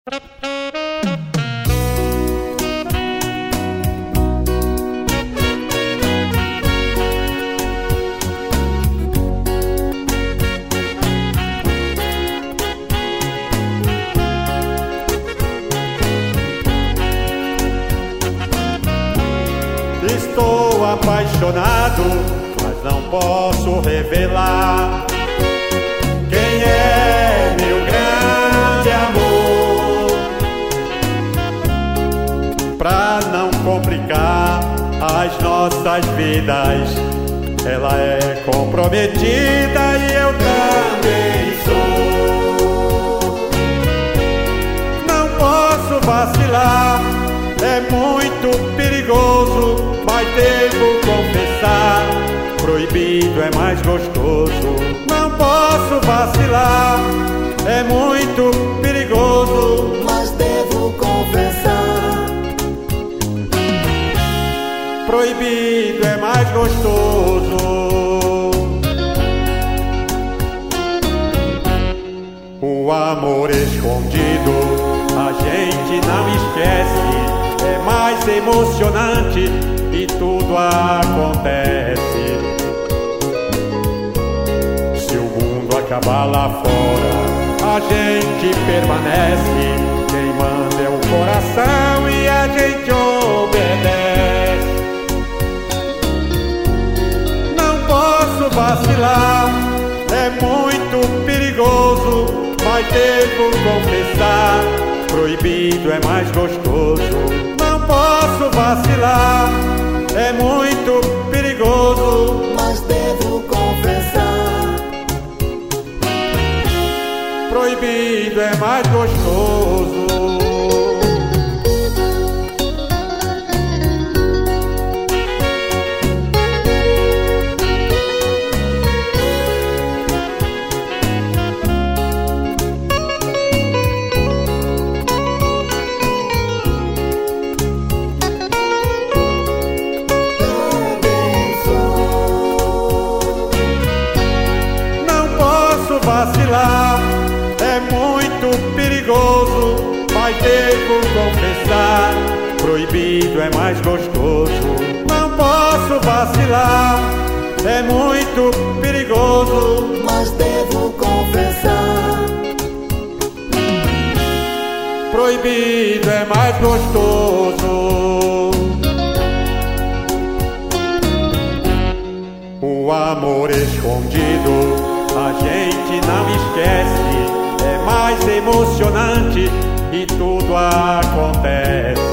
Estou apaixonado, mas não posso revelar quem é meu grande amor. Pra não complicar as nossas vidas, ela é comprometida e eu também sou. Não posso vacilar, é muito perigoso, mas devo confessar, proibido é mais gostoso. Não posso vacilar, é muito perigoso, mas devo confessar, proibido é mais gostoso. O amor escondido a gente não esquece, é mais emocionante e tudo acontece. Se o mundo acabar lá fora, a gente permanece. Quem manda é o coração e a gente obedece. Não posso vacilar, é muito perigoso, mas devo confessar, proibido é mais gostoso. Não posso vacilar, é muito perigoso, mas devo confessar, proibido é mais gostoso. Vacilar, é muito perigoso, mas devo confessar, proibido é mais gostoso. Não posso vacilar, é muito perigoso, mas devo confessar, proibido é mais gostoso. O amor escondido a gente não esquece, é mais emocionante e tudo acontece.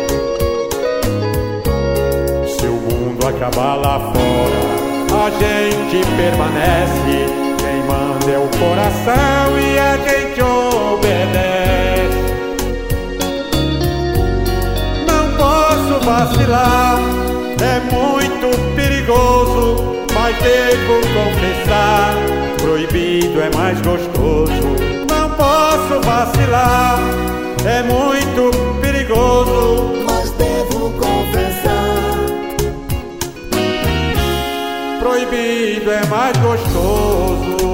Se o mundo acabar lá fora, a gente permanece. Quem manda é o coração e a gente obedece. Não posso vacilar, é muito perigoso, mas devo confessar, proibido é mais gostoso. Não posso vacilar, é muito perigoso, mas devo confessar, proibido é mais gostoso.